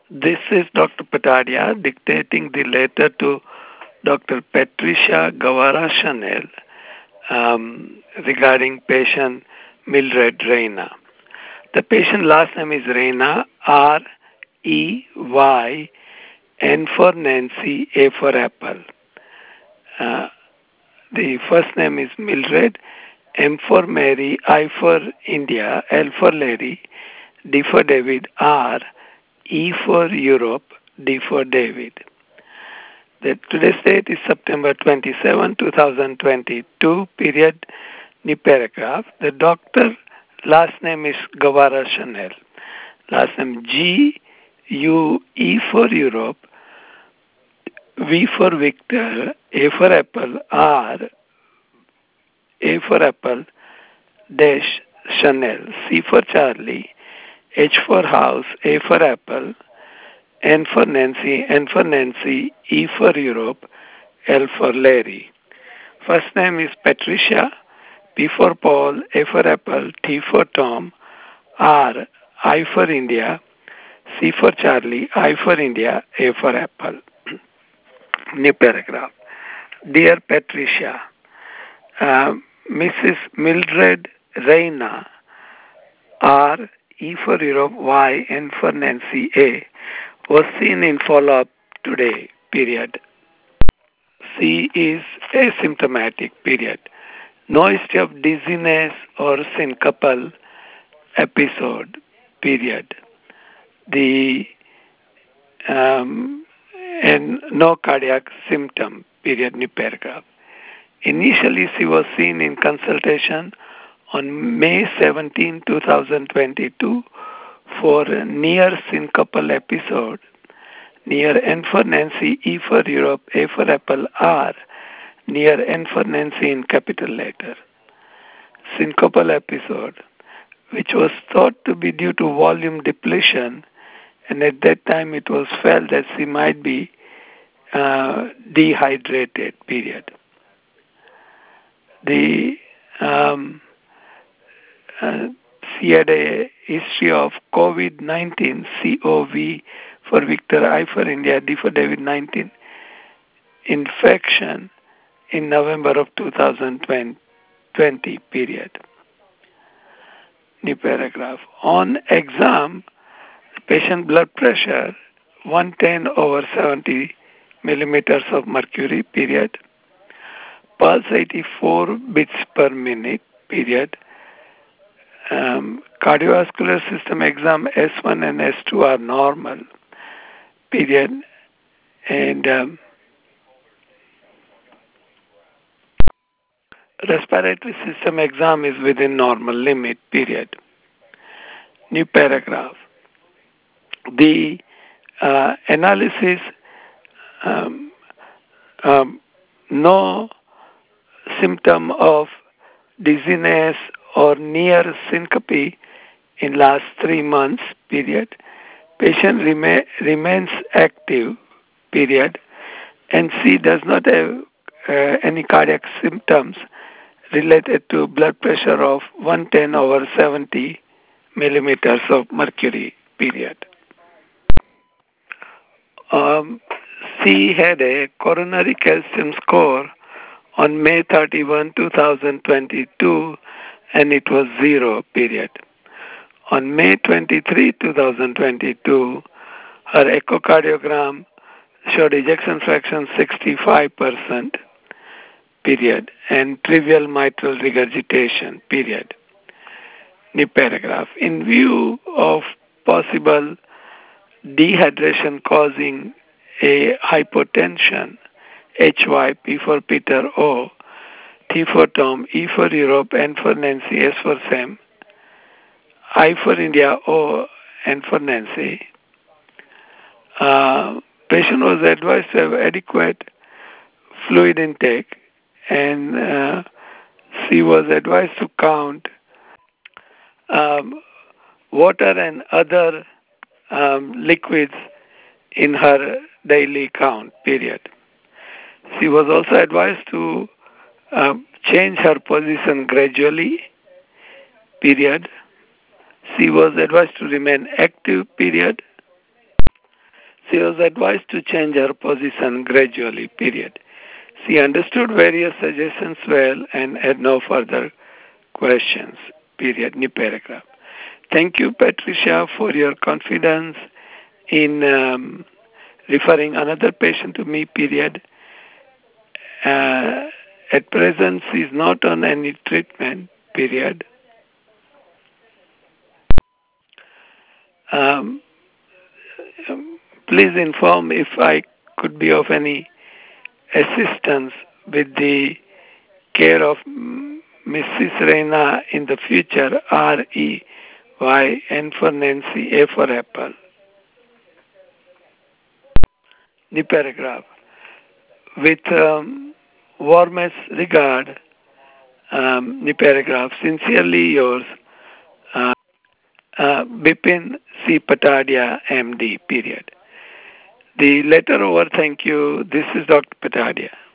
This is Dr. Patadia dictating the letter to Dr. Patricia Guevara Chanel regarding patient Mildred Reyna. The patient last name is Reyna, R-E-Y, N for Nancy, A for Apple. Uh, the first name is Mildred, M for Mary, I for India, L for Larry, D for David, R, E for Europe, D for David. Today's date is September 27, 2022, period, new paragraph. The doctor last name is Guevara Chanel. Last name G-U-E for Europe, V for Victor, A for Apple, R, A for Apple, dash Chanel, C for Charlie, H for House, A for Apple, N for Nancy, E for Europe, L for Larry. First name is Patricia, P for Paul, A for Apple, T for Tom, R, I for India, C for Charlie, I for India, A for Apple. New paragraph. Dear Patricia, Mrs. Mildred Reyna, R, E for Europe, Y, N for Nancy, A, was seen in follow-up today, period. C is asymptomatic, period. No history of dizziness or syncopal episode, period. And no cardiac symptom, period, new paragraph. Initially, she was seen in consultation on May 17, 2022 for a near syncopal episode, near N for Nancy, E for Europe, A for Apple, R, near N for Nancy in capital letter. Syncopal episode, which was thought to be due to volume depletion, and at that time it was felt that she might be dehydrated, period. She had a history of COVID-19, COV for Victor, I for India, D for David 19, infection in November of 2020, period. New paragraph. On exam, patient blood pressure 110/70 millimeters of mercury, period. Pulse 84 beats per minute, period. Cardiovascular system exam S1 and S2 are normal, period. And respiratory system exam is within normal limit, period. New paragraph. The analysis, no symptom of dizziness or near syncope in last 3 months, period. Patient remains active, period. And she does not have any cardiac symptoms related to blood pressure of 110/70 millimeters of mercury, period. She had a coronary calcium score on May 31, 2022, and it was 0, period. On May 23, 2022, her echocardiogram showed ejection fraction 65%, period, and trivial mitral regurgitation, period. New paragraph. In view of possible dehydration causing a hypotension, HY, P for Peter, O, T for Tom, E for Europe, N for Nancy, S for Sam, I for India, O, N for Nancy. Patient was advised to have adequate fluid intake, and she was advised to count water and other liquids in her daily count, period. She was also advised to change her position gradually, period. She was advised to remain active, period. She was advised to change her position gradually, period. She understood various suggestions well and had no further questions, period. New paragraph. Thank you, Patricia, for your confidence in referring another patient to me, period. Uh, at present, she is not on any treatment, period. Um, please inform if I could be of any assistance with the care of Mrs. Reina in the future. R-E-Y, N for Nancy, A for Apple. The paragraph. With warmest regard, the paragraph. Sincerely yours, Bipin C. Patadia, MD, period. The letter over, thank you. This is Dr. Patadia.